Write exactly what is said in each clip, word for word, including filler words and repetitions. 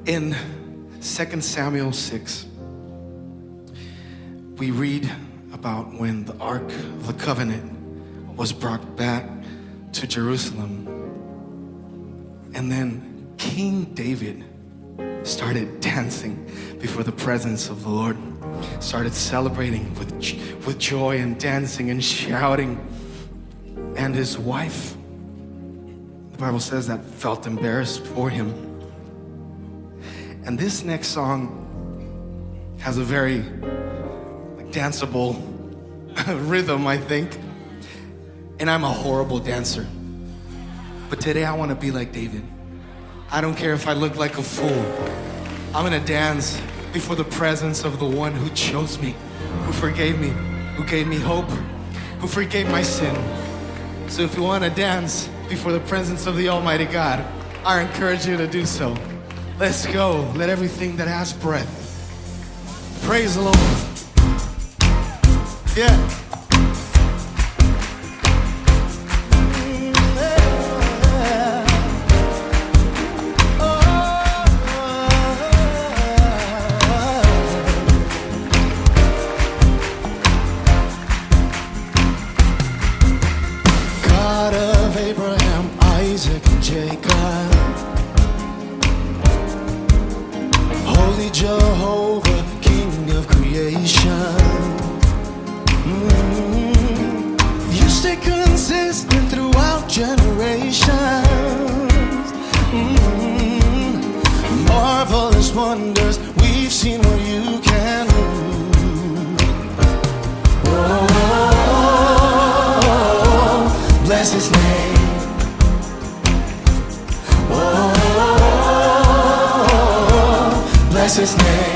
In Second Samuel six, we read about when the Ark of the Covenant was brought back to Jerusalem. And then King David started dancing before the presence of the Lord, started celebrating with, with joy and dancing and shouting. And his wife, the Bible says, that felt embarrassed for him. And this next song has a very like, danceable rhythm, I think. And I'm a horrible dancer. But today I want to be like David. I don't care if I look like a fool. I'm gonna dance before the presence of the one who chose me, who forgave me, who gave me hope, who forgave my sin. So if you want to dance before the presence of the Almighty God, I encourage you to do so. Let's go. Let everything that has breath praise the Lord. Yeah. Jehovah, King of creation. Mm-hmm. You stay consistent throughout generations. Mm-hmm. Marvelous wonders, we've seen what you can do. Oh, bless His name. Oh, bless His name.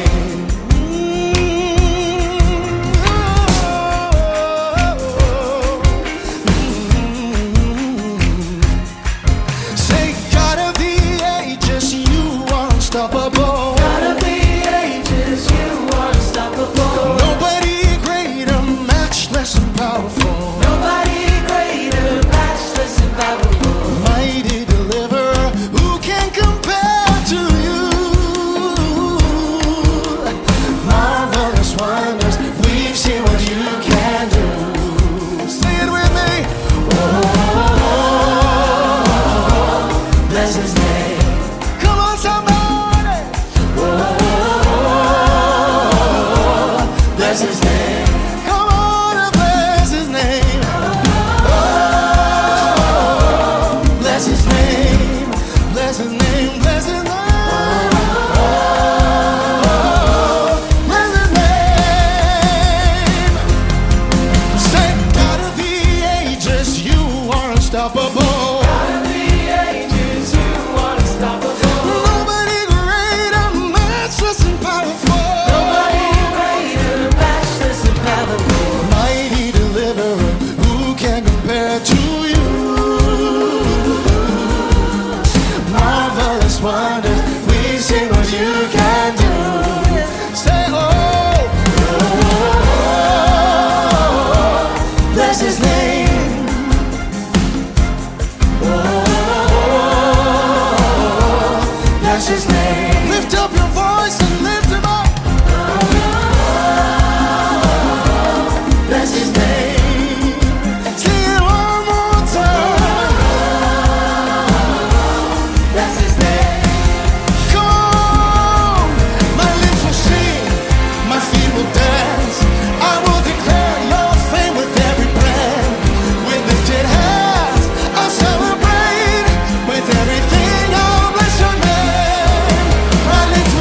With everything, I'll bless your name. My lips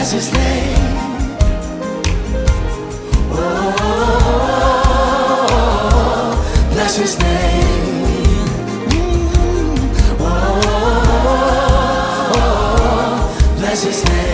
bless his name. Oh, bless his name. Mm. Oh, bless his name.